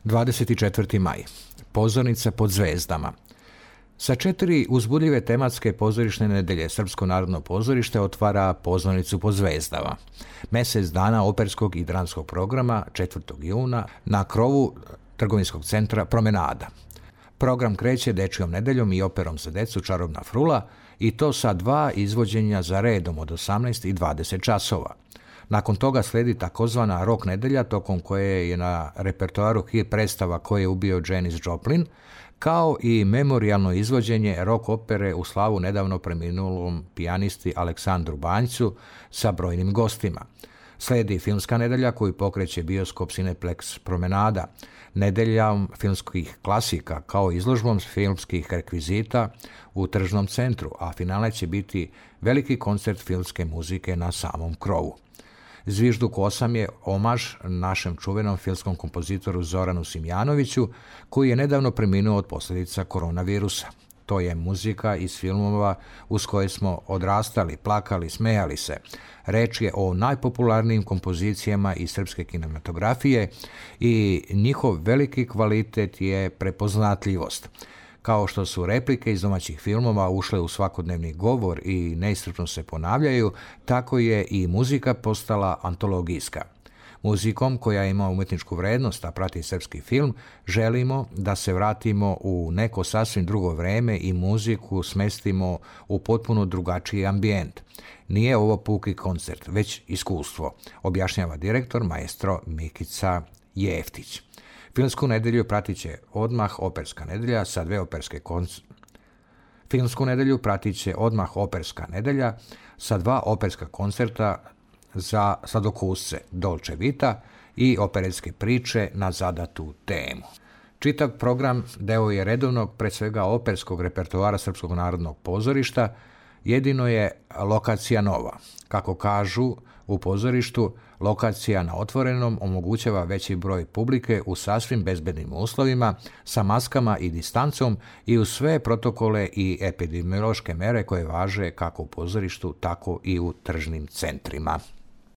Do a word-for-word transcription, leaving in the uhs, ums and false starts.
dvadeset četvrti maj. Pozornica pod zvezdama. Sa četiri uzbudljive tematske pozorišne nedelje Srpsko narodno pozorište otvara pozornicu pod zvezdama. Mjesec dana operskog i dramskog programa četvrtog juna na krovu trgovinskog centra Promenada. Program kreće dečjom nedeljom i operom za decu Čarobna frula i to sa dva izvođenja za redom od osamnaest i dvadeset časova. Nakon toga slijedi takozvana rock nedelja tokom koje je na repertoaru hit predstava Ko je ubio Janis Joplin, kao i memorijalno izvođenje rock opere u slavu nedavno preminulom pijanisti Aleksandru Banjcu sa brojnim gostima. Slijedi filmska nedelja koju pokreće bioskop Cineplex Promenada, nedeljom filmskih klasika kao izložbom filmskih rekvizita u tržnom centru, a finale će biti veliki koncert filmske muzike na samom krovu. Zvižduk osam je omaž našem čuvenom filmskom kompozitoru Zoranu Simjanoviću, koji je nedavno preminuo od posljedica koronavirusa. To je muzika iz filmova uz koje smo odrastali, plakali, smejali se. Reč je o najpopularnijim kompozicijama iz srpske kinematografije i njihov veliki kvalitet je prepoznatljivost. Kao što su replike iz domaćih filmova ušle u svakodnevni govor i neiscrpno se ponavljaju, tako je i muzika postala antologijska. Muzikom koja ima umjetničku vrednost, a prati srpski film, želimo da se vratimo u neko sasvim drugo vreme i muziku smestimo u potpuno drugačiji ambijent. Nije ovo puki koncert, već iskustvo, objašnjava direktor maestro Mikica Jeftić. Filmsku nedelju pratit će odmah operska nedelja sa dve operske konc... Filmsku nedelju pratit će odmah operska nedelja sa dva operska koncerta za sladokusce Dolce Vita i operetske priče na zadatu temu. Čitav program deo je redovnog, pre svega operskog repertoara Srpskog narodnog pozorišta, jedino je lokacija nova. Kako kažu u pozorištu, lokacija na otvorenom omogućava veći broj publike u sasvim bezbednim uslovima, sa maskama i distancom i uz sve protokole i epidemiološke mere koje važe kako u pozorištu, tako i u tržnim centrima.